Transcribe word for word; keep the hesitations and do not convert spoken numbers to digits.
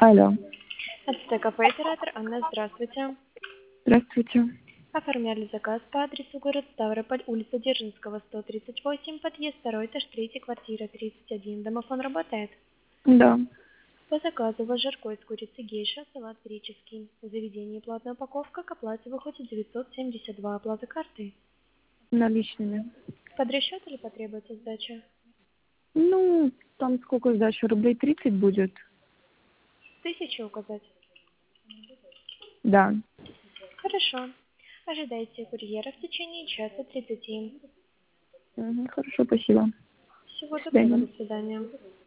Алло. АЦТ-кафе-оператор Анна, здравствуйте. Здравствуйте. Оформляли заказ по адресу город Ставрополь, улица Дзержинского, сто тридцать восемь, подъезд второй, этаж третий, квартира тридцать один. Домофон работает? Да. По заказу у вас жаркое с курицей гейша, салат греческий. В заведении платная упаковка, к оплате выходит девятьсот семьдесят два. Оплата картой. Наличными. Под расчет или потребуется сдача? Ну, там сколько сдачи? Рублей тридцать будет? Тысячу указать? Да. Хорошо. Ожидайте курьера в течение часа тридцати. Угу, хорошо, спасибо. Всего До доброго, свидания. до свидания.